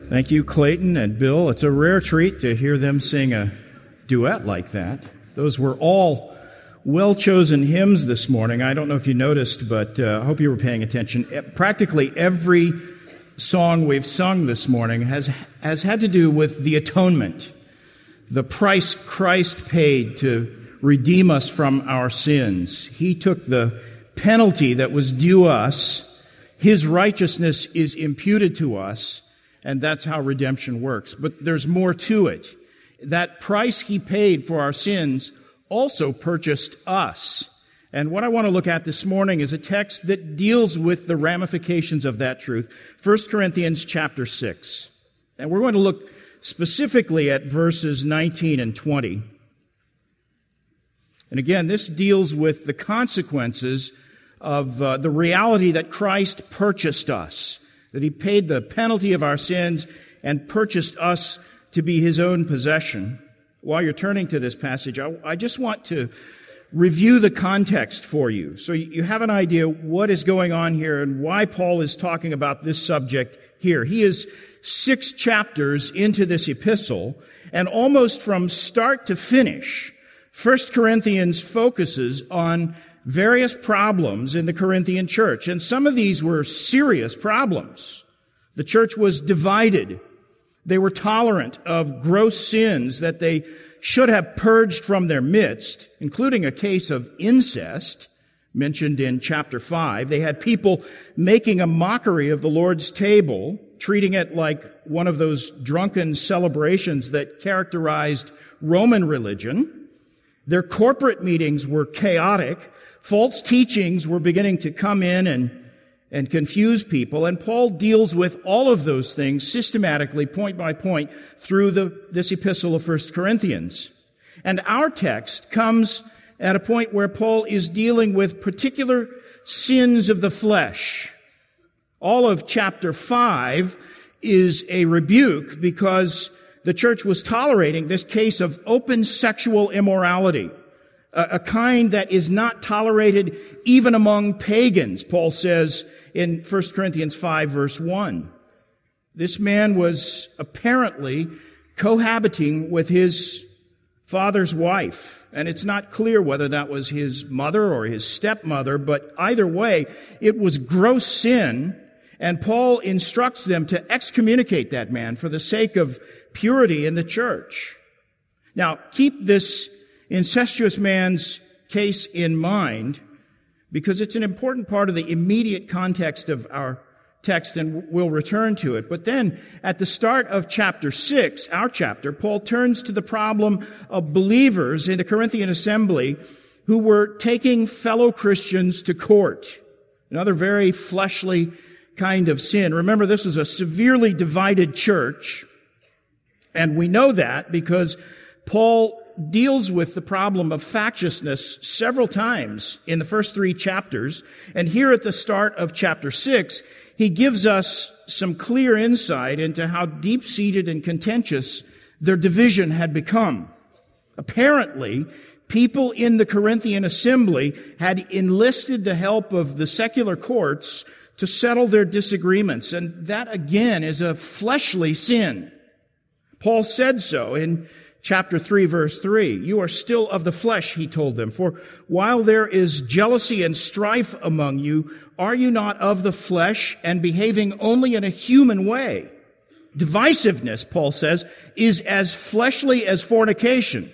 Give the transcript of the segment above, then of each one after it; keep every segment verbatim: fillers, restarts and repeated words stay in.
Thank you, Clayton and Bill. It's a rare treat to hear them sing a duet like that. Those were all well-chosen hymns this morning. I don't know if you noticed, but uh, I hope you were paying attention. Practically every song we've sung this morning has, has had to do with the atonement, the price Christ paid to redeem us from our sins. He took the penalty that was due us. His righteousness is imputed to us. And that's how redemption works. But there's more to it. That price he paid for our sins also purchased us. And what I want to look at this morning is a text that deals with the ramifications of that truth. First Corinthians chapter six. And we're going to look specifically at verses nineteen and twenty. And again, this deals with the consequences of uh, the reality that Christ purchased us. That he paid the penalty of our sins and purchased us to be his own possession. While you're turning to this passage, I, I just want to review the context for you so you have an idea what is going on here and why Paul is talking about this subject here. He is six chapters into this epistle, and almost from start to finish, First Corinthians focuses on various problems in the Corinthian church, and some of these were serious problems. The church was divided. They were tolerant of gross sins that they should have purged from their midst, including a case of incest mentioned in chapter five. They had people making a mockery of the Lord's table, treating it like one of those drunken celebrations that characterized Roman religion. Their corporate meetings were chaotic. False teachings were beginning to come in and, and confuse people, and Paul deals with all of those things systematically, point by point, through the, this epistle of First Corinthians. And our text comes at a point where Paul is dealing with particular sins of the flesh. All of chapter five is a rebuke because the church was tolerating this case of open sexual immorality. A kind that is not tolerated even among pagans, Paul says in First Corinthians five, verse one. This man was apparently cohabiting with his father's wife, and it's not clear whether that was his mother or his stepmother, but either way, it was gross sin, and Paul instructs them to excommunicate that man for the sake of purity in the church. Now, keep this incestuous man's case in mind, because it's an important part of the immediate context of our text, and we'll return to it. But then, at the start of chapter six, our chapter, Paul turns to the problem of believers in the Corinthian assembly who were taking fellow Christians to court. Another very fleshly kind of sin. Remember, this was a severely divided church, and we know that because Paul deals with the problem of factiousness several times in the first three chapters. And here at the start of chapter six, he gives us some clear insight into how deep-seated and contentious their division had become. Apparently, people in the Corinthian assembly had enlisted the help of the secular courts to settle their disagreements. And that, again, is a fleshly sin. Paul said so in Chapter three, verse three, you are still of the flesh, he told them, for while there is jealousy and strife among you, are you not of the flesh and behaving only in a human way? Divisiveness, Paul says, is as fleshly as fornication,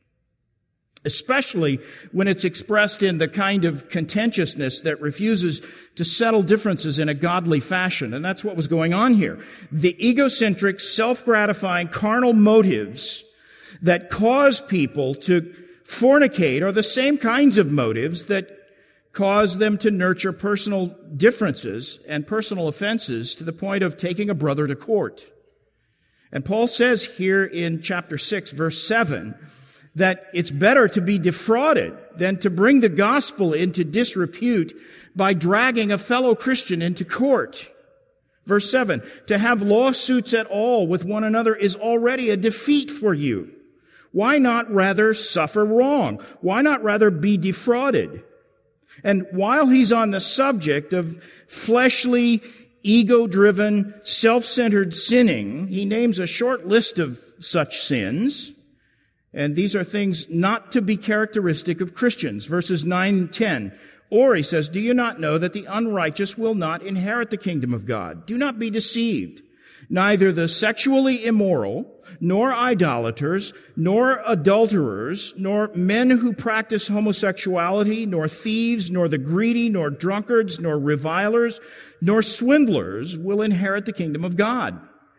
especially when it's expressed in the kind of contentiousness that refuses to settle differences in a godly fashion. And that's what was going on here. The egocentric, self-gratifying, carnal motives that cause people to fornicate are the same kinds of motives that cause them to nurture personal differences and personal offenses to the point of taking a brother to court. And Paul says here in chapter six, verse seven, that it's better to be defrauded than to bring the gospel into disrepute by dragging a fellow Christian into court. Verse seven, to have lawsuits at all with one another is already a defeat for you. Why not rather suffer wrong? Why not rather be defrauded? And while he's on the subject of fleshly, ego-driven, self-centered sinning. He names a short list of such sins, and these are things not to be characteristic of Christians. Verses nine and ten. Or, he says, do you not know that the unrighteous will not inherit the kingdom of God? Do not be deceived. Neither the sexually immoral, nor idolaters, nor adulterers, nor men who practice homosexuality, nor thieves, nor the greedy, nor drunkards, nor revilers, nor swindlers will inherit the kingdom of God.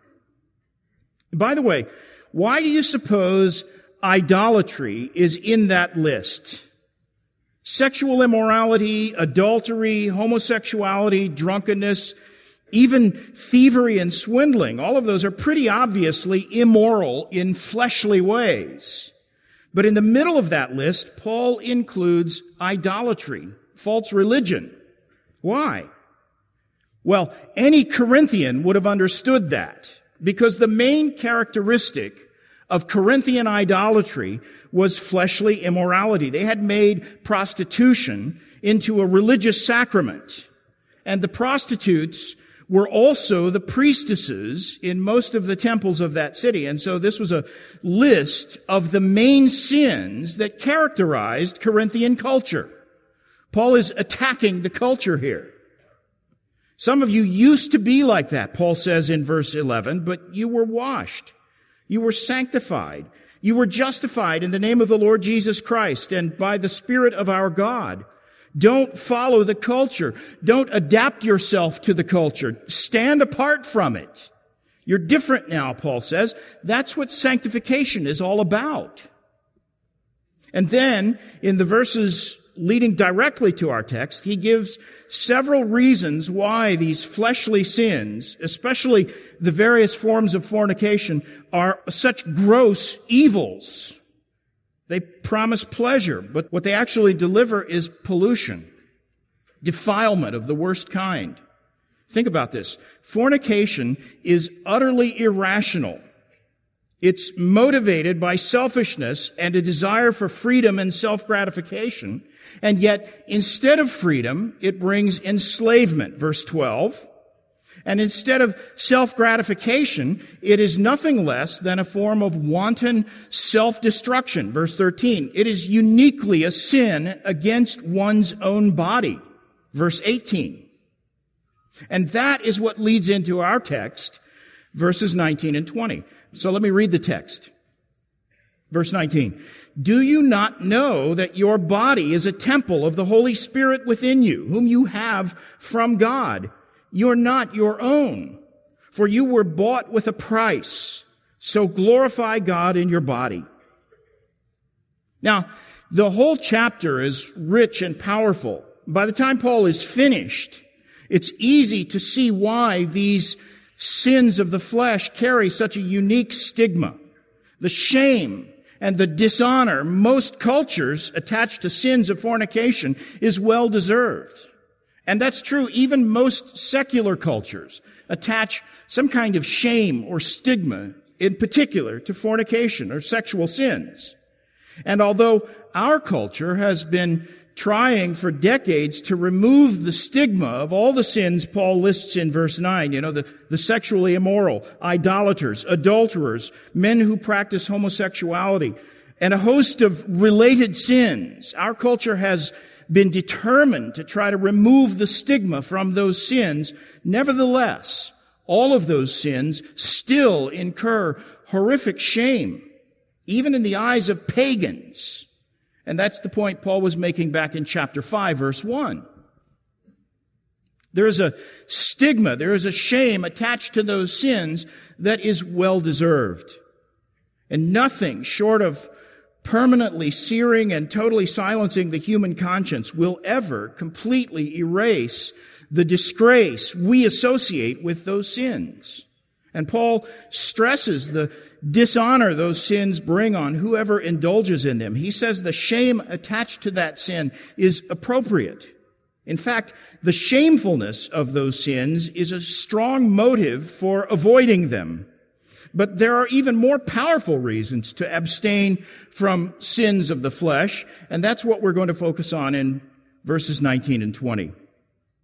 By the way, why do you suppose idolatry is in that list? Sexual immorality, adultery, homosexuality, drunkenness, even thievery and swindling, all of those are pretty obviously immoral in fleshly ways. But in the middle of that list, Paul includes idolatry, false religion. Why? Well, any Corinthian would have understood that, because the main characteristic of Corinthian idolatry was fleshly immorality. They had made prostitution into a religious sacrament, and the prostitutes were also the priestesses in most of the temples of that city. And so this was a list of the main sins that characterized Corinthian culture. Paul is attacking the culture here. Some of you used to be like that, Paul says in verse eleven, but you were washed. You were sanctified. You were justified in the name of the Lord Jesus Christ and by the Spirit of our God. Don't follow the culture. Don't adapt yourself to the culture. Stand apart from it. You're different now, Paul says. That's what sanctification is all about. And then, in the verses leading directly to our text, he gives several reasons why these fleshly sins, especially the various forms of fornication, are such gross evils. They promise pleasure, but what they actually deliver is pollution, defilement of the worst kind. Think about this. Fornication is utterly irrational. It's motivated by selfishness and a desire for freedom and self-gratification, and yet instead of freedom, it brings enslavement, verse twelve. And instead of self-gratification, it is nothing less than a form of wanton self-destruction. Verse thirteen, it is uniquely a sin against one's own body. Verse eighteen. And that is what leads into our text, verses nineteen and twenty. So let me read the text. Verse nineteen. Do you not know that your body is a temple of the Holy Spirit within you, whom you have from God? You're not your own, for you were bought with a price. So glorify God in your body. Now, the whole chapter is rich and powerful. By the time Paul is finished, it's easy to see why these sins of the flesh carry such a unique stigma. The shame and the dishonor most cultures attach to sins of fornication is well deserved. And that's true. Even most secular cultures attach some kind of shame or stigma, in particular, to fornication or sexual sins. And although our culture has been trying for decades to remove the stigma of all the sins Paul lists in verse nine, you know, the, the sexually immoral, idolaters, adulterers, men who practice homosexuality, and a host of related sins, our culture has been determined to try to remove the stigma from those sins. Nevertheless, all of those sins still incur horrific shame, even in the eyes of pagans. And that's the point Paul was making back in chapter five, verse one. There is a stigma, there is a shame attached to those sins that is well deserved. And nothing short of permanently searing and totally silencing the human conscience will ever completely erase the disgrace we associate with those sins. And Paul stresses the dishonor those sins bring on whoever indulges in them. He says the shame attached to that sin is appropriate. In fact, the shamefulness of those sins is a strong motive for avoiding them. But there are even more powerful reasons to abstain from sins of the flesh, and that's what we're going to focus on in verses nineteen and twenty.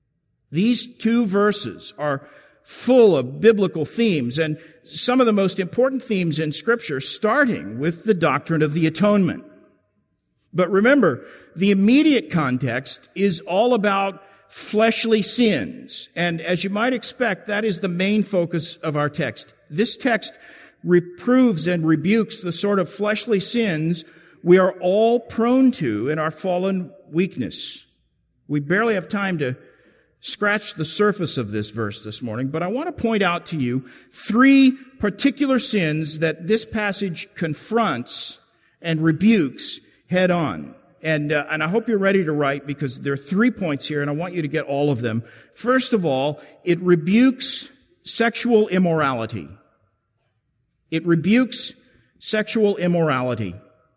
These two verses are full of biblical themes, and some of the most important themes in Scripture, starting with the doctrine of the atonement. But remember, the immediate context is all about fleshly sins, and as you might expect, that is the main focus of our text. This text reproves and rebukes the sort of fleshly sins we are all prone to in our fallen weakness. We barely have time to scratch the surface of this verse this morning, but I want to point out to you three particular sins that this passage confronts and rebukes head on. And, uh, and I hope you're ready to write, because there are three points here, and I want you to get all of them. First of all, it rebukes sexual immorality. It rebukes sexual immorality.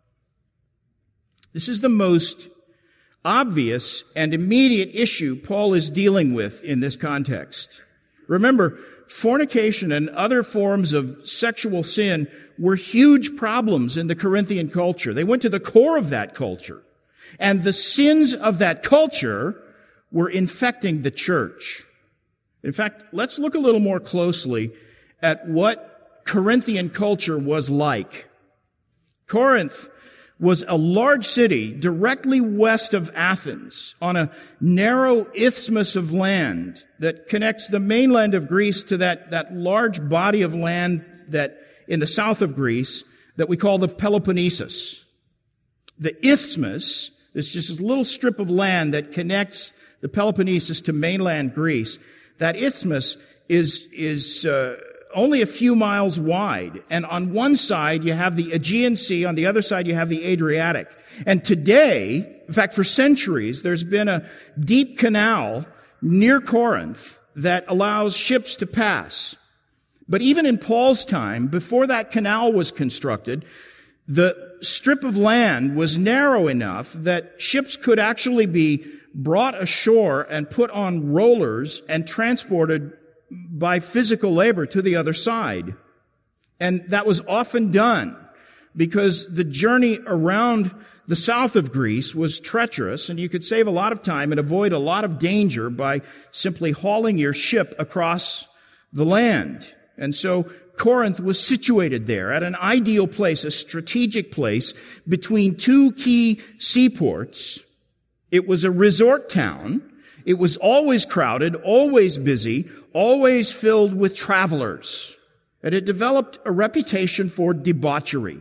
This is the most obvious and immediate issue Paul is dealing with in this context. Remember, fornication and other forms of sexual sin were huge problems in the Corinthian culture. They went to the core of that culture. And the sins of that culture were infecting the church. In fact, let's look a little more closely at what Corinthian culture was like. Corinth was a large city directly west of Athens on a narrow isthmus of land that connects the mainland of Greece to that, that large body of land that in the south of Greece that we call the Peloponnesus. The isthmus is just this little strip of land that connects the Peloponnesus to mainland Greece. That isthmus is, is, uh, only a few miles wide. And on one side, you have the Aegean Sea. On the other side, you have the Adriatic. And today, in fact, for centuries, there's been a deep canal near Corinth that allows ships to pass. But even in Paul's time, before that canal was constructed, the strip of land was narrow enough that ships could actually be brought ashore and put on rollers and transported by physical labor to the other side. And that was often done because the journey around the south of Greece was treacherous, and you could save a lot of time and avoid a lot of danger by simply hauling your ship across the land. And so Corinth was situated there at an ideal place, a strategic place between two key seaports. It was a resort town. It was always crowded, always busy, always filled with travelers. And it developed a reputation for debauchery.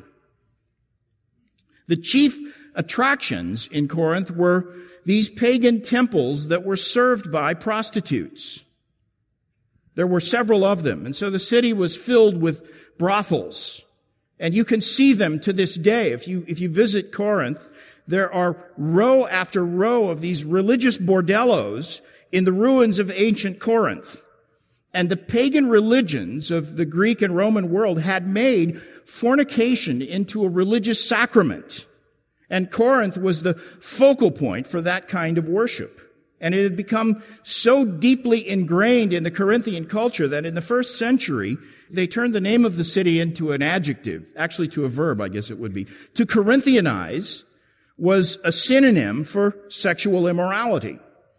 The chief attractions in Corinth were these pagan temples that were served by prostitutes. There were several of them, and so the city was filled with brothels. And you can see them to this day. If you, if you visit Corinth, there are row after row of these religious bordellos in the ruins of ancient Corinth. And the pagan religions of the Greek and Roman world had made fornication into a religious sacrament. And Corinth was the focal point for that kind of worship. And it had become so deeply ingrained in the Corinthian culture that in the first century, they turned the name of the city into an adjective, actually to a verb, I guess it would be. To Corinthianize was a synonym for sexual immorality.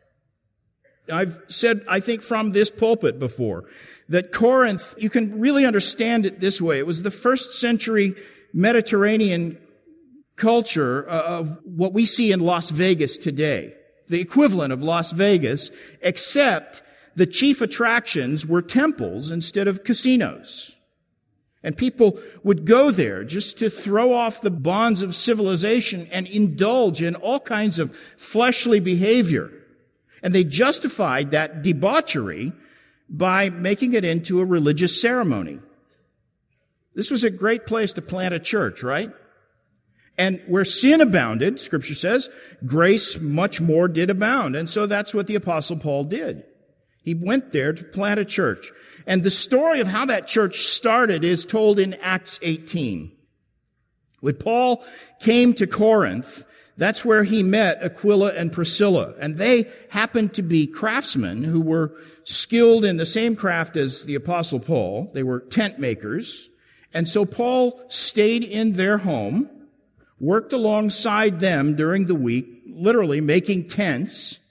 I've said, I think from this pulpit before, that Corinth, you can really understand it this way. It was the first century Mediterranean culture of what we see in Las Vegas today. The equivalent of Las Vegas, except the chief attractions were temples instead of casinos. And people would go there just to throw off the bonds of civilization and indulge in all kinds of fleshly behavior. And they justified that debauchery by making it into a religious ceremony. This was a great place to plant a church, right? And where sin abounded, Scripture says, grace much more did abound. And so that's what the Apostle Paul did. He went there to plant a church. And the story of how that church started is told in Acts eighteen. When Paul came to Corinth, that's where he met Aquila and Priscilla. And they happened to be craftsmen who were skilled in the same craft as the Apostle Paul. They were tent makers. And so Paul stayed in their home, worked alongside them during the week, literally making tents.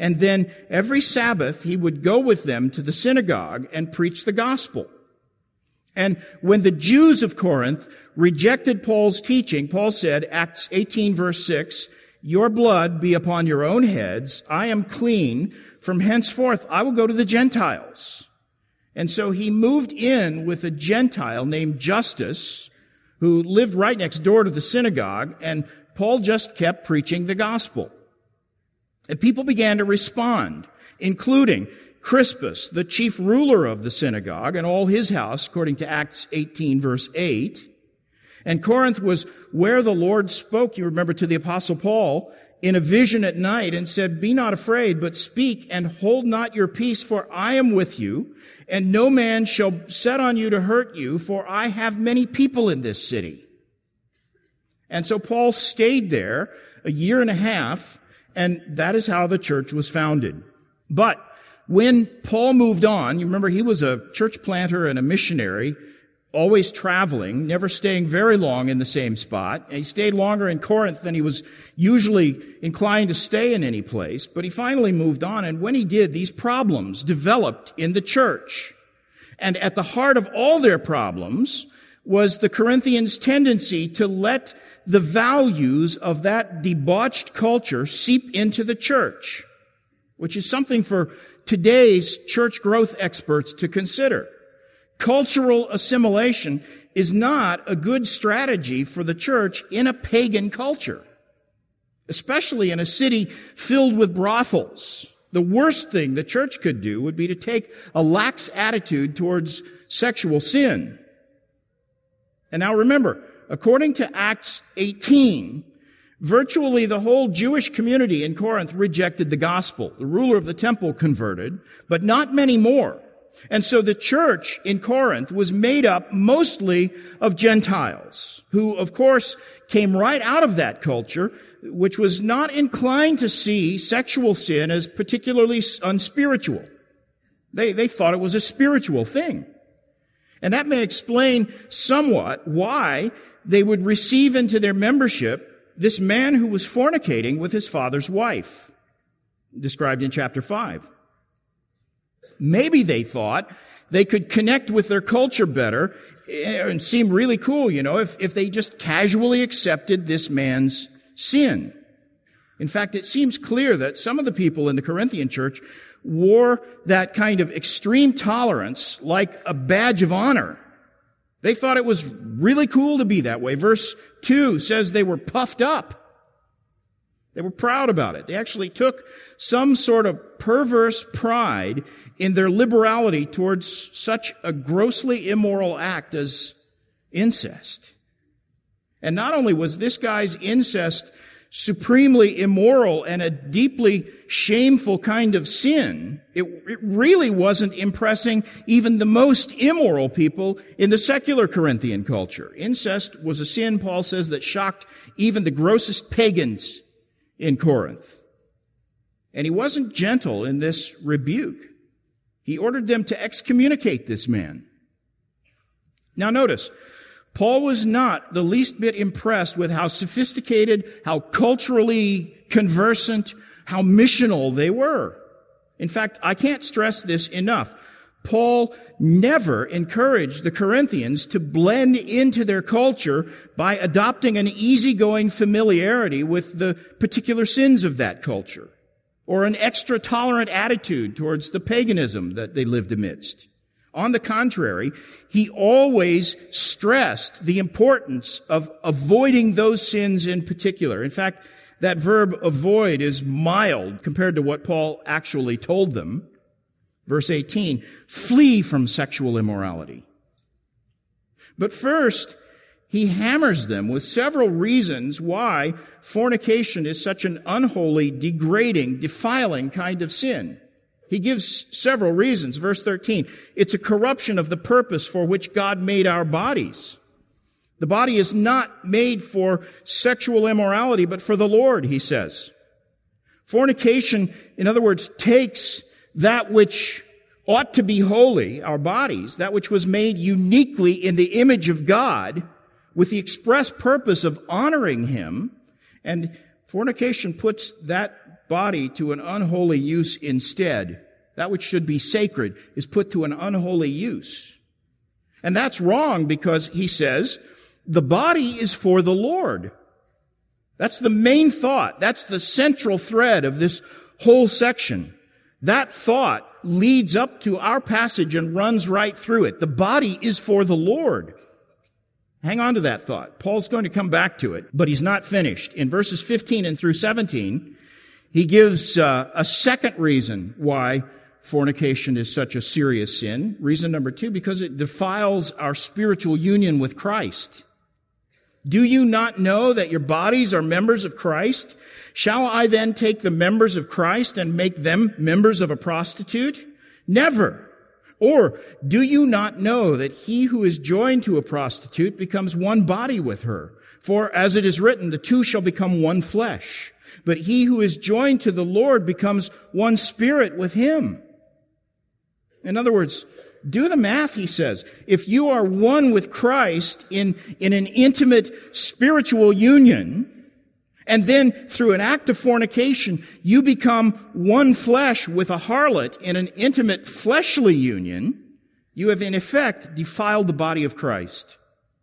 And then every Sabbath he would go with them to the synagogue and preach the gospel. And when the Jews of Corinth rejected Paul's teaching, Paul said, Acts eighteen verse six, "Your blood be upon your own heads. I am clean. From henceforth I will go to the Gentiles." And so he moved in with a Gentile named Justus, who lived right next door to the synagogue, and Paul just kept preaching the gospel. And people began to respond, including Crispus, the chief ruler of the synagogue, and all his house, according to Acts eighteen, verse eight. And Corinth was where the Lord spoke, you remember, to the Apostle Paul in a vision at night and said, "Be not afraid, but speak and hold not your peace, for I am with you, and no man shall set on you to hurt you, for I have many people in this city." And so Paul stayed there a year and a half, and that is how the church was founded. But when Paul moved on, you remember he was a church planter and a missionary, always traveling, never staying very long in the same spot. And he stayed longer in Corinth than he was usually inclined to stay in any place. But he finally moved on, and when he did, these problems developed in the church. And at the heart of all their problems was the Corinthians' tendency to let the values of that debauched culture seep into the church, which is something for today's church growth experts to consider. Cultural assimilation is not a good strategy for the church in a pagan culture, especially in a city filled with brothels. The worst thing the church could do would be to take a lax attitude towards sexual sin. And now remember, according to Acts eighteen, virtually the whole Jewish community in Corinth rejected the gospel. The ruler of the temple converted, but not many more. And so the church in Corinth was made up mostly of Gentiles, who, of course, came right out of that culture, which was not inclined to see sexual sin as particularly unspiritual. They, they thought it was a spiritual thing. And that may explain somewhat why they would receive into their membership this man who was fornicating with his father's wife, described in chapter five. Maybe they thought they could connect with their culture better and seem really cool, you know, if, if they just casually accepted this man's sin. In fact, it seems clear that some of the people in the Corinthian church wore that kind of extreme tolerance like a badge of honor. They thought it was really cool to be that way. Verse two says they were puffed up. They were proud about it. They actually took some sort of perverse pride in their liberality towards such a grossly immoral act as incest. And not only was this guy's incest supremely immoral and a deeply shameful kind of sin, it, it really wasn't impressing even the most immoral people in the secular Corinthian culture. Incest was a sin, Paul says, that shocked even the grossest pagans in Corinth. And he wasn't gentle in this rebuke. He ordered them to excommunicate this man. Now notice, Paul was not the least bit impressed with how sophisticated, how culturally conversant, how missional they were. In fact, I can't stress this enough. Paul never encouraged the Corinthians to blend into their culture by adopting an easygoing familiarity with the particular sins of that culture, or an extra tolerant attitude towards the paganism that they lived amidst. On the contrary, he always stressed the importance of avoiding those sins in particular. In fact, that verb avoid is mild compared to what Paul actually told them. Verse eighteen, flee from sexual immorality. But first, he hammers them with several reasons why fornication is such an unholy, degrading, defiling kind of sin. He gives several reasons. Verse thirteen, it's a corruption of the purpose for which God made our bodies. The body is not made for sexual immorality, but for the Lord, he says. Fornication, in other words, takes that which ought to be holy, our bodies, that which was made uniquely in the image of God, with the express purpose of honoring him, and fornication puts that body to an unholy use instead. That which should be sacred is put to an unholy use. And that's wrong because he says, the body is for the Lord. That's the main thought. That's the central thread of this whole section. That thought leads up to our passage and runs right through it. The body is for the Lord. Hang on to that thought. Paul's going to come back to it, but he's not finished. In verses fifteen and through seventeen, he gives uh, a second reason why fornication is such a serious sin. Reason number two, because it defiles our spiritual union with Christ. Do you not know that your bodies are members of Christ? Shall I then take the members of Christ and make them members of a prostitute? Never. Or do you not know that he who is joined to a prostitute becomes one body with her? For as it is written, the two shall become one flesh. But he who is joined to the Lord becomes one spirit with him. In other words, do the math, he says. If you are one with Christ in, in an intimate spiritual union, and then through an act of fornication, you become one flesh with a harlot in an intimate fleshly union, you have in effect defiled the body of Christ.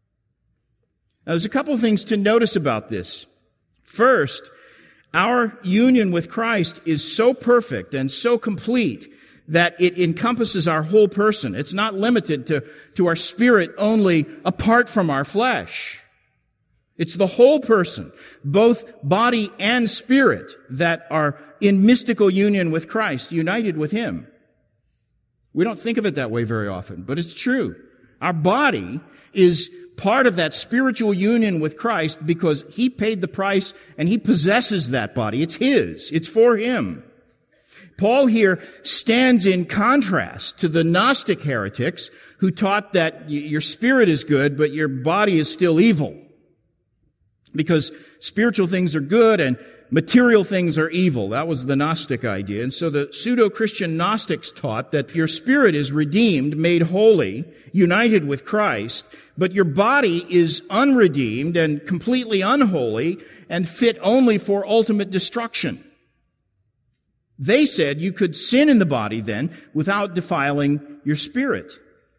Now, there's a couple of things to notice about this. First, our union with Christ is so perfect and so complete that it encompasses our whole person. It's not limited to, to our spirit only apart from our flesh. It's the whole person, both body and spirit, that are in mystical union with Christ, united with Him. We don't think of it that way very often, but it's true. Our body is part of that spiritual union with Christ because He paid the price and He possesses that body. It's His. It's for Him. Paul here stands in contrast to the Gnostic heretics who taught that your spirit is good, but your body is still evil. Because spiritual things are good and material things are evil. That was the Gnostic idea. And so the pseudo-Christian Gnostics taught that your spirit is redeemed, made holy, united with Christ, but your body is unredeemed and completely unholy and fit only for ultimate destruction. They said you could sin in the body then without defiling your spirit.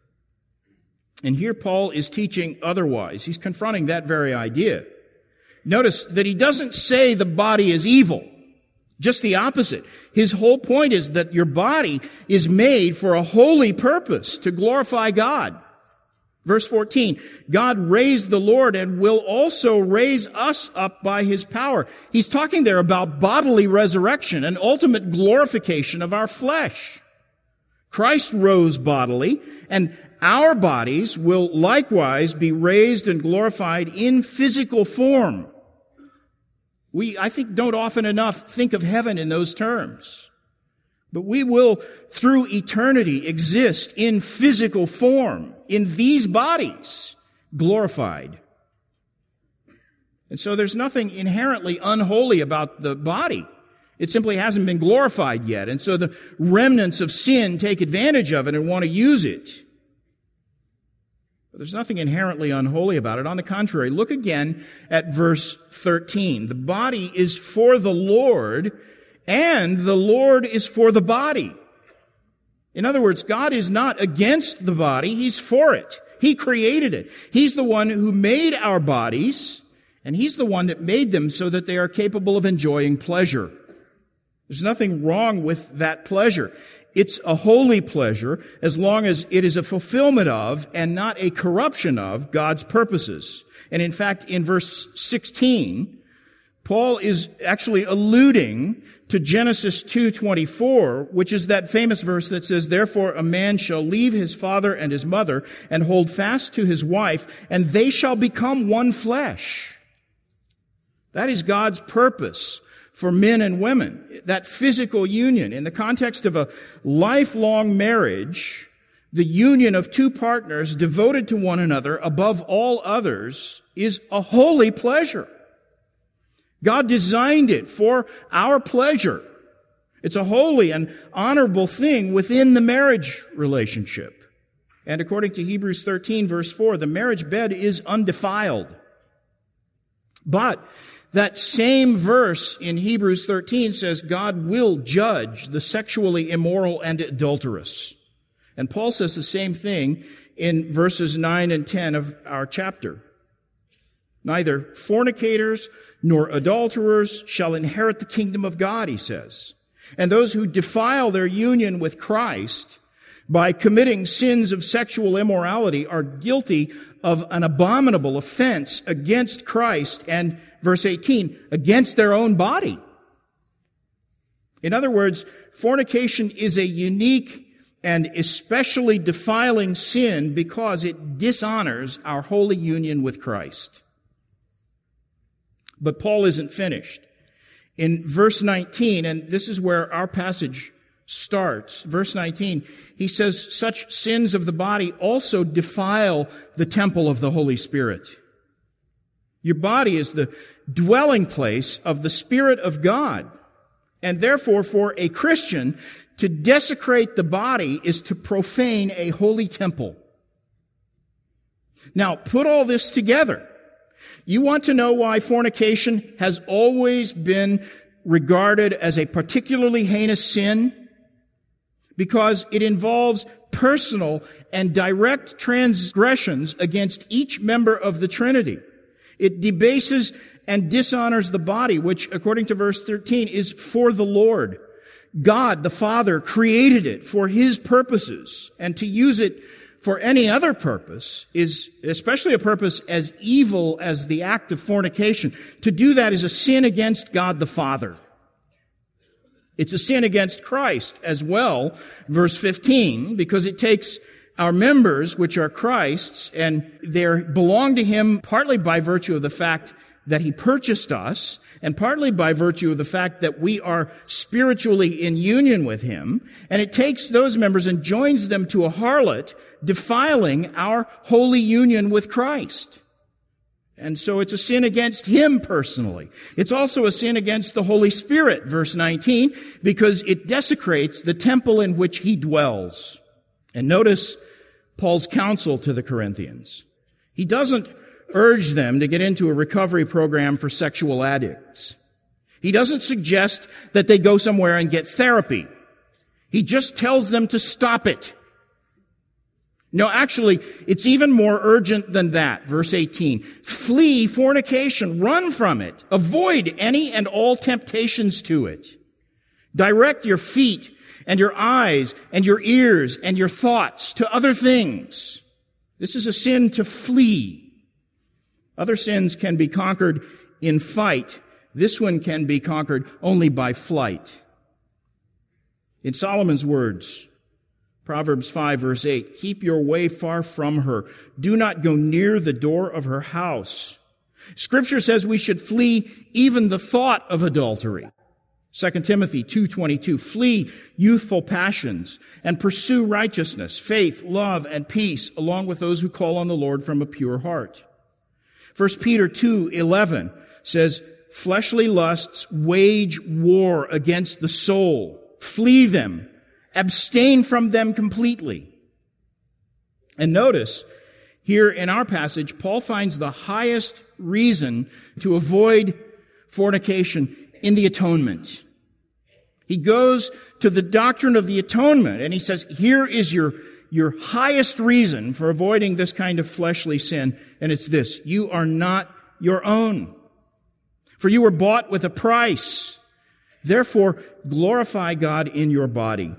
And here Paul is teaching otherwise. He's confronting that very idea. Notice that he doesn't say the body is evil. Just the opposite. His whole point is that your body is made for a holy purpose, to glorify God. Verse fourteen, God raised the Lord and will also raise us up by His power. He's talking there about bodily resurrection and ultimate glorification of our flesh. Christ rose bodily, and our bodies will likewise be raised and glorified in physical form. We, I think, don't often enough think of heaven in those terms. But we will, through eternity, exist in physical form, in these bodies, glorified. And so there's nothing inherently unholy about the body. It simply hasn't been glorified yet. And so the remnants of sin take advantage of it and want to use it. But there's nothing inherently unholy about it. On the contrary, look again at verse thirteen. The body is for the Lord, and the Lord is for the body. In other words, God is not against the body. He's for it. He created it. He's the one who made our bodies, and He's the one that made them so that they are capable of enjoying pleasure. There's nothing wrong with that pleasure. It's a holy pleasure as long as it is a fulfillment of and not a corruption of God's purposes. And in fact, in verse sixteen, Paul is actually alluding to Genesis two twenty-four, which is that famous verse that says, "Therefore a man shall leave his father and his mother and hold fast to his wife, and they shall become one flesh." That is God's purpose for men and women, that physical union. In the context of a lifelong marriage, the union of two partners devoted to one another above all others is a holy pleasure. God designed it for our pleasure. It's a holy and honorable thing within the marriage relationship. And according to Hebrews thirteen, verse four, the marriage bed is undefiled. But That same verse in Hebrews thirteen says God will judge the sexually immoral and adulterous. And Paul says the same thing in verses nine and ten of our chapter. Neither fornicators nor adulterers shall inherit the kingdom of God, he says. And those who defile their union with Christ by committing sins of sexual immorality are guilty of an abominable offense against Christ and, verse eighteen, against their own body. In other words, fornication is a unique and especially defiling sin because it dishonors our holy union with Christ. But Paul isn't finished. In verse nineteen, and this is where our passage starts, verse nineteen, he says, such sins of the body also defile the temple of the Holy Spirit. Your body is the dwelling place of the Spirit of God. And therefore, for a Christian, to desecrate the body is to profane a holy temple. Now, put all this together. You want to know why fornication has always been regarded as a particularly heinous sin? Because it involves personal and direct transgressions against each member of the Trinity. It debases and dishonors the body, which, according to verse thirteen, is for the Lord. God, the Father, created it for His purposes, and to use it for any other purpose is especially a purpose as evil as the act of fornication. To do that is a sin against God the Father. It's a sin against Christ as well, verse fifteen, because it takes our members, which are Christ's, and they belong to Him partly by virtue of the fact that He purchased us, and partly by virtue of the fact that we are spiritually in union with Him, and it takes those members and joins them to a harlot, defiling our holy union with Christ. And so it's a sin against Him personally. It's also a sin against the Holy Spirit, verse nineteen, because it desecrates the temple in which He dwells. And notice Paul's counsel to the Corinthians. He doesn't urge them to get into a recovery program for sexual addicts. He doesn't suggest that they go somewhere and get therapy. He just tells them to stop it. No, actually, it's even more urgent than that. Verse eighteen, flee fornication, run from it, avoid any and all temptations to it. Direct your feet and your eyes and your ears and your thoughts to other things. This is a sin to flee. Other sins can be conquered in fight. This one can be conquered only by flight. In Solomon's words, Proverbs five, verse eight, keep your way far from her. Do not go near the door of her house. Scripture says we should flee even the thought of adultery. Second Timothy two twenty-two, flee youthful passions and pursue righteousness, faith, love, and peace, along with those who call on the Lord from a pure heart. First Peter two eleven says, fleshly lusts wage war against the soul. Flee them. Abstain from them completely. And notice, here in our passage, Paul finds the highest reason to avoid fornication in the atonement. He goes to the doctrine of the atonement, and he says, here is your, your highest reason for avoiding this kind of fleshly sin, and it's this: you are not your own. For you were bought with a price. Therefore, glorify God in your body.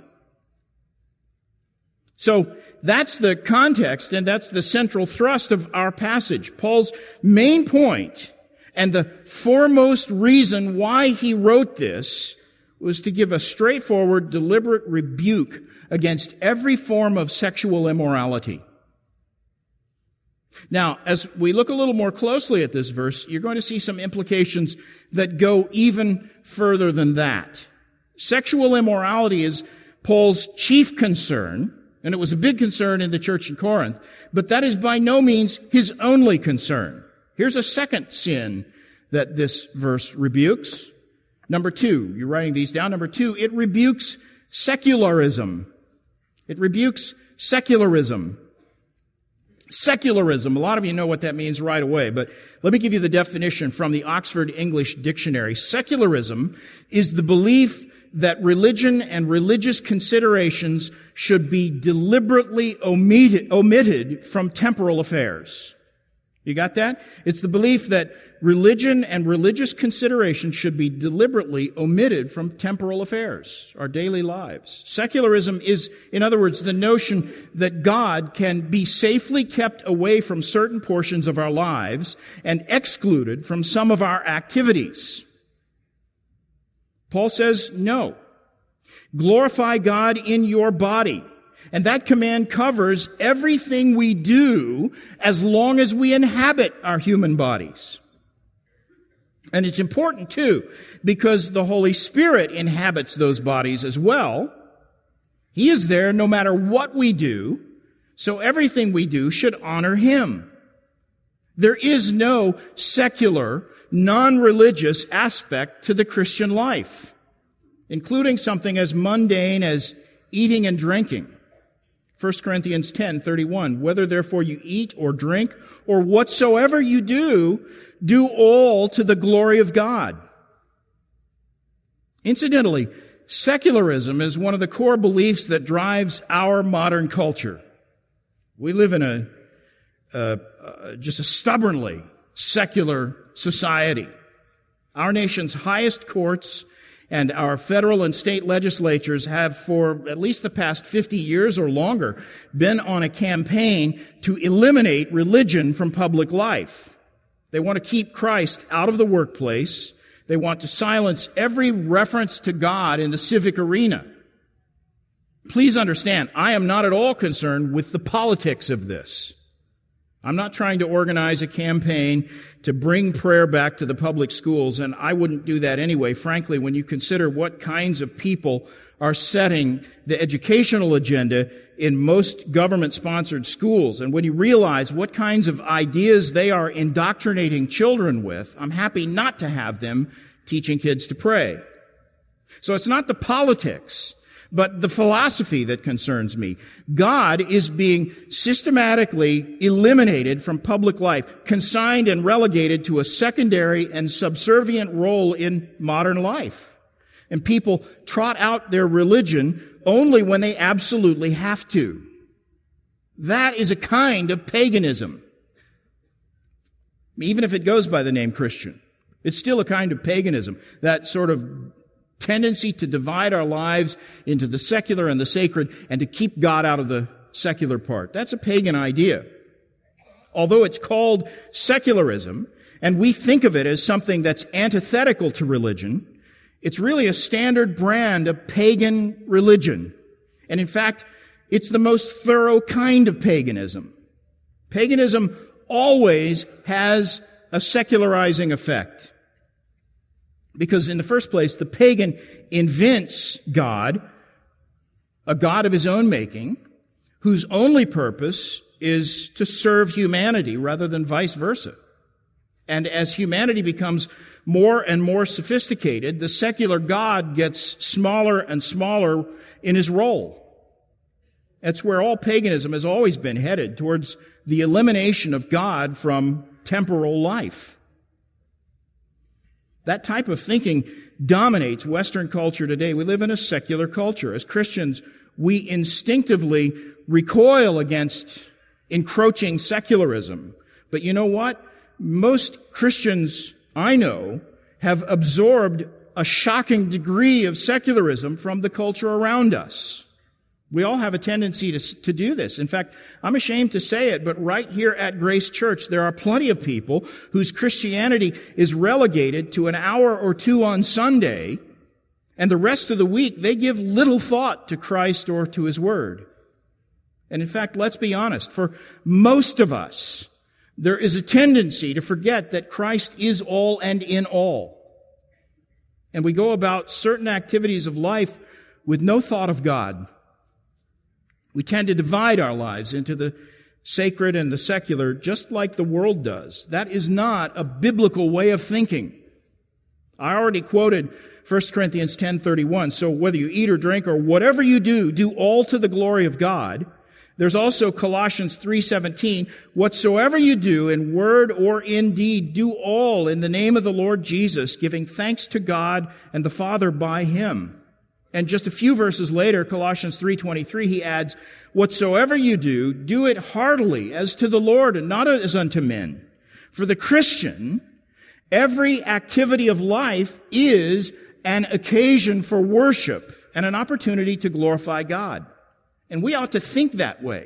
So that's the context, and that's the central thrust of our passage. Paul's main point and the foremost reason why he wrote this was to give a straightforward, deliberate rebuke against every form of sexual immorality. Now, as we look a little more closely at this verse, you're going to see some implications that go even further than that. Sexual immorality is Paul's chief concern, and it was a big concern in the church in Corinth, but that is by no means his only concern. Here's a second sin that this verse rebukes. Number two, you're writing these down. Number two, it rebukes secularism. It rebukes secularism. Secularism, a lot of you know what that means right away, but let me give you the definition from the Oxford English Dictionary. Secularism is the belief that religion and religious considerations should be deliberately omitted, omitted from temporal affairs. You got that? It's the belief that religion and religious considerations should be deliberately omitted from temporal affairs, our daily lives. Secularism is, in other words, the notion that God can be safely kept away from certain portions of our lives and excluded from some of our activities. Paul says, no. Glorify God in your body. And that command covers everything we do as long as we inhabit our human bodies. And it's important, too, because the Holy Spirit inhabits those bodies as well. He is there no matter what we do, so everything we do should honor Him. There is no secular, non-religious aspect to the Christian life, including something as mundane as eating and drinking. First Corinthians ten thirty-one, whether therefore you eat or drink or whatsoever you do, do all to the glory of God. Incidentally, secularism is one of the core beliefs that drives our modern culture. We live in a, uh, uh, just a stubbornly secular society. Our nation's highest courts and our federal and state legislatures have, for at least the past fifty years or longer, been on a campaign to eliminate religion from public life. They want to keep Christ out of the workplace. They want to silence every reference to God in the civic arena. Please understand, I am not at all concerned with the politics of this. I'm not trying to organize a campaign to bring prayer back to the public schools, and I wouldn't do that anyway, frankly, when you consider what kinds of people are setting the educational agenda in most government-sponsored schools. And when you realize what kinds of ideas they are indoctrinating children with, I'm happy not to have them teaching kids to pray. So it's not the politics, but the philosophy that concerns me. God is being systematically eliminated from public life, consigned and relegated to a secondary and subservient role in modern life. And people trot out their religion only when they absolutely have to. That is a kind of paganism. Even if it goes by the name Christian, it's still a kind of paganism. That sort of tendency to divide our lives into the secular and the sacred and to keep God out of the secular part. That's a pagan idea. Although it's called secularism, and we think of it as something that's antithetical to religion, it's really a standard brand of pagan religion. And in fact, it's the most thorough kind of paganism. Paganism always has a secularizing effect. Because in the first place, the pagan invents God, a God of his own making, whose only purpose is to serve humanity rather than vice versa. And as humanity becomes more and more sophisticated, the secular God gets smaller and smaller in his role. That's where all paganism has always been headed, towards the elimination of God from temporal life. That type of thinking dominates Western culture today. We live in a secular culture. As Christians, we instinctively recoil against encroaching secularism. But you know what? Most Christians I know have absorbed a shocking degree of secularism from the culture around us. We all have a tendency to, to do this. In fact, I'm ashamed to say it, but right here at Grace Church, there are plenty of people whose Christianity is relegated to an hour or two on Sunday, and the rest of the week they give little thought to Christ or to His Word. And in fact, let's be honest, for most of us, there is a tendency to forget that Christ is all and in all. And we go about certain activities of life with no thought of God. We tend to divide our lives into the sacred and the secular, just like the world does. That is not a biblical way of thinking. I already quoted First Corinthians ten thirty-one. So whether you eat or drink or whatever you do, do all to the glory of God. There's also Colossians three seventeen, whatsoever you do in word or in deed, do all in the name of the Lord Jesus, giving thanks to God and the Father by him. And just a few verses later, Colossians three twenty-three, he adds, whatsoever you do, do it heartily as to the Lord and not as unto men. For the Christian, every activity of life is an occasion for worship and an opportunity to glorify God. And we ought to think that way.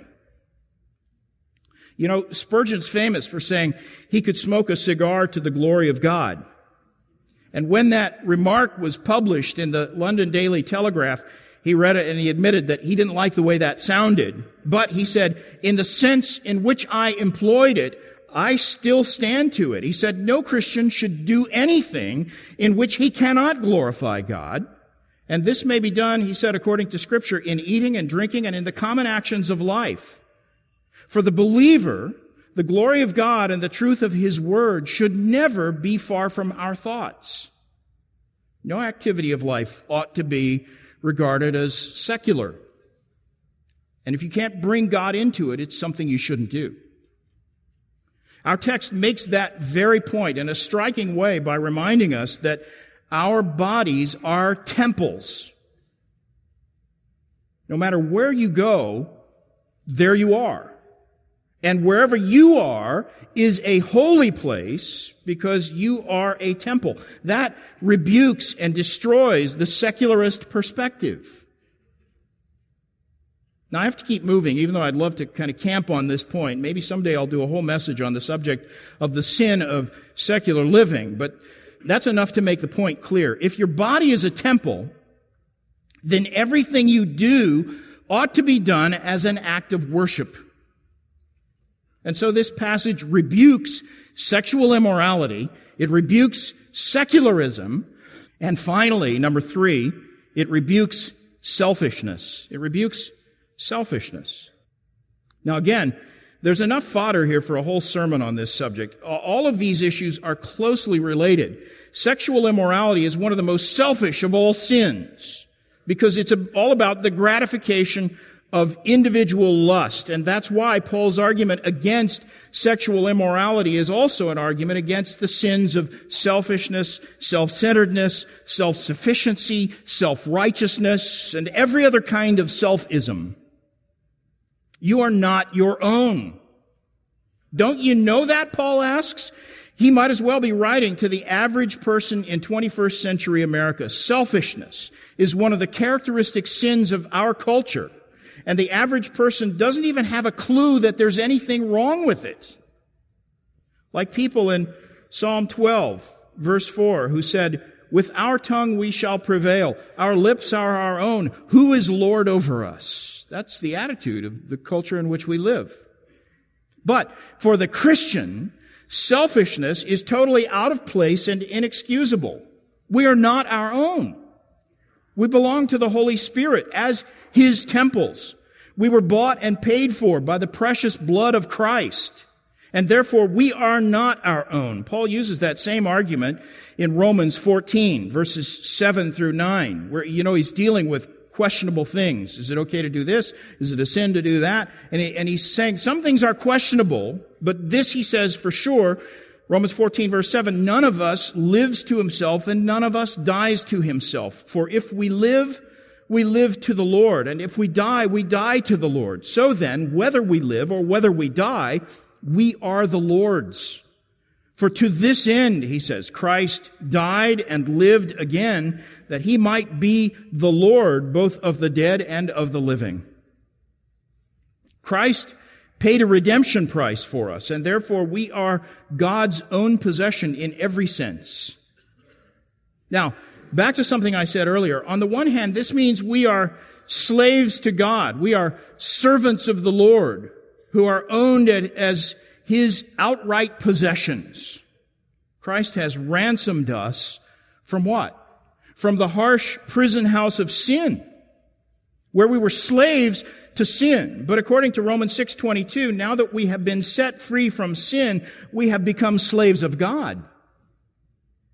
You know, Spurgeon's famous for saying he could smoke a cigar to the glory of God. And when that remark was published in the London Daily Telegraph, he read it and he admitted that he didn't like the way that sounded. But he said, in the sense in which I employed it, I still stand to it. He said, no Christian should do anything in which he cannot glorify God. And this may be done, he said, according to Scripture, in eating and drinking and in the common actions of life. For the believer, the glory of God and the truth of his word should never be far from our thoughts. No activity of life ought to be regarded as secular. And if you can't bring God into it, it's something you shouldn't do. Our text makes that very point in a striking way by reminding us that our bodies are temples. No matter where you go, there you are. And wherever you are is a holy place because you are a temple. That rebukes and destroys the secularist perspective. Now, I have to keep moving, even though I'd love to kind of camp on this point. Maybe someday I'll do a whole message on the subject of the sin of secular living, but that's enough to make the point clear. If your body is a temple, then everything you do ought to be done as an act of worship. And so this passage rebukes sexual immorality. It rebukes secularism. And finally, number three, it rebukes selfishness. It rebukes selfishness. Now again, there's enough fodder here for a whole sermon on this subject. All of these issues are closely related. Sexual immorality is one of the most selfish of all sins because it's all about the gratification of individual lust. And that's why Paul's argument against sexual immorality is also an argument against the sins of selfishness, self-centeredness, self-sufficiency, self-righteousness, and every other kind of selfism. You are not your own. Don't you know that, Paul asks? He might as well be writing to the average person in twenty-first century America. Selfishness is one of the characteristic sins of our culture. And the average person doesn't even have a clue that there's anything wrong with it. Like people in Psalm twelve, verse four, who said, with our tongue we shall prevail. Our lips are our own. Who is Lord over us? That's the attitude of the culture in which we live. But for the Christian, selfishness is totally out of place and inexcusable. We are not our own. We belong to the Holy Spirit as His temples. We were bought and paid for by the precious blood of Christ. And therefore, we are not our own. Paul uses that same argument in Romans fourteen, verses seven through nine, where, you know, he's dealing with questionable things. Is it okay to do this? Is it a sin to do that? And, he, and he's saying some things are questionable, but this, he says for sure, Romans fourteen, verse seven, none of us lives to himself and none of us dies to himself. For if we live, we live to the Lord. And if we die, we die to the Lord. So then, whether we live or whether we die, we are the Lord's. For to this end, he says, Christ died and lived again, that he might be the Lord, both of the dead and of the living. Christ paid a redemption price for us, and therefore we are God's own possession in every sense. Now, back to something I said earlier. On the one hand, this means we are slaves to God. We are servants of the Lord who are owned as His outright possessions. Christ has ransomed us from what? From the harsh prison house of sin, where we were slaves to sin. But according to Romans six twenty-two, now that we have been set free from sin, we have become slaves of God.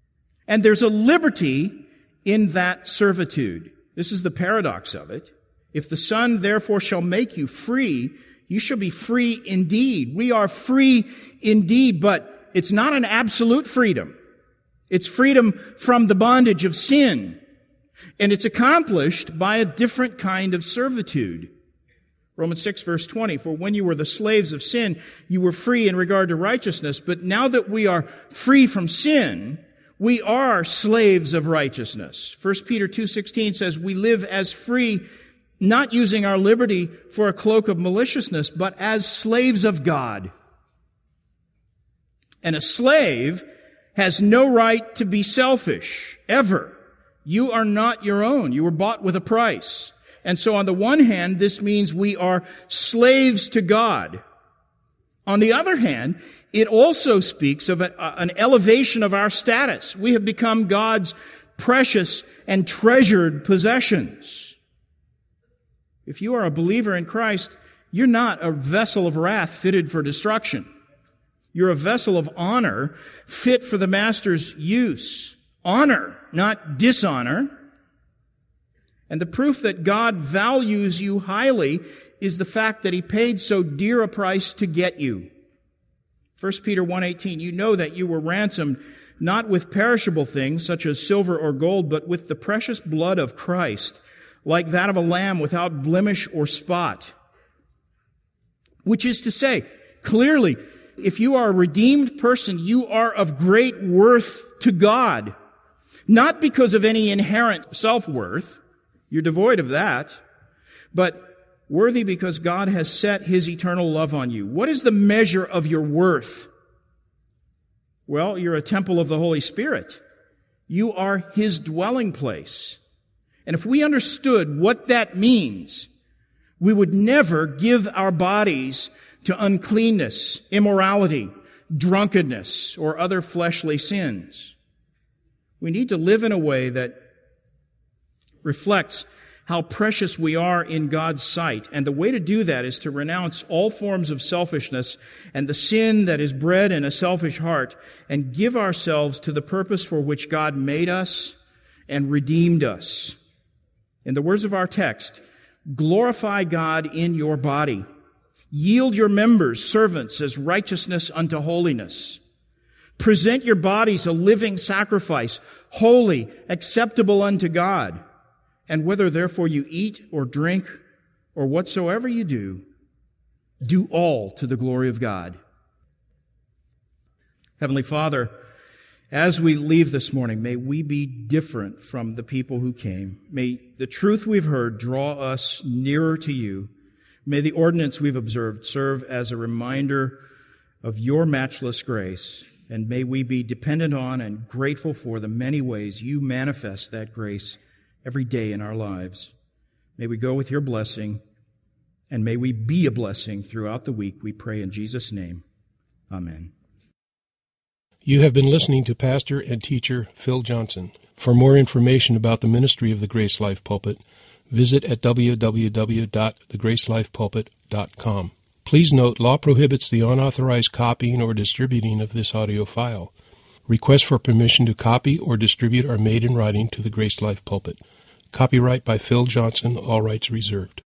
And there's a liberty in that servitude. This is the paradox of it. If the Son therefore shall make you free, you shall be free indeed. We are free indeed, but it's not an absolute freedom. It's freedom from the bondage of sin. And it's accomplished by a different kind of servitude. Romans six verse twenty, for when you were the slaves of sin, you were free in regard to righteousness. But now that we are free from sin, we are slaves of righteousness. First Peter two sixteen says, we live as free, not using our liberty for a cloak of maliciousness, but as slaves of God. And a slave has no right to be selfish, ever. You are not your own. You were bought with a price. And so on the one hand, this means we are slaves to God. On the other hand, it also speaks of a, an elevation of our status. We have become God's precious and treasured possessions. If you are a believer in Christ, you're not a vessel of wrath fitted for destruction. You're a vessel of honor fit for the Master's use. Honor, not dishonor. And the proof that God values you highly is the fact that He paid so dear a price to get you. First Peter one eighteen, you know that you were ransomed not with perishable things such as silver or gold, but with the precious blood of Christ, like that of a lamb without blemish or spot. Which is to say, clearly, if you are a redeemed person, you are of great worth to God. Not because of any inherent self-worth. You're devoid of that. But worthy because God has set His eternal love on you. What is the measure of your worth? Well, you're a temple of the Holy Spirit. You are His dwelling place. And if we understood what that means, we would never give our bodies to uncleanness, immorality, drunkenness, or other fleshly sins. We need to live in a way that reflects how precious we are in God's sight. And the way to do that is to renounce all forms of selfishness and the sin that is bred in a selfish heart and give ourselves to the purpose for which God made us and redeemed us. In the words of our text, glorify God in your body. Yield your members, servants, as righteousness unto holiness. Present your bodies a living sacrifice, holy, acceptable unto God. And whether therefore you eat or drink or whatsoever you do, do all to the glory of God. Heavenly Father, as we leave this morning, may we be different from the people who came. May the truth we've heard draw us nearer to you. May the ordinance we've observed serve as a reminder of your matchless grace, and may we be dependent on and grateful for the many ways you manifest that grace every day in our lives. May we go with your blessing, and may we be a blessing throughout the week, we pray in Jesus' name. Amen. You have been listening to Pastor and teacher Phil Johnson. For more information about the ministry of the Grace Life Pulpit, visit at w w w dot the grace life pulpit dot com. Please note, law prohibits the unauthorized copying or distributing of this audio file. Requests for permission to copy or distribute are made in writing to the Grace Life Pulpit. Copyright by Phil Johnson, all rights reserved.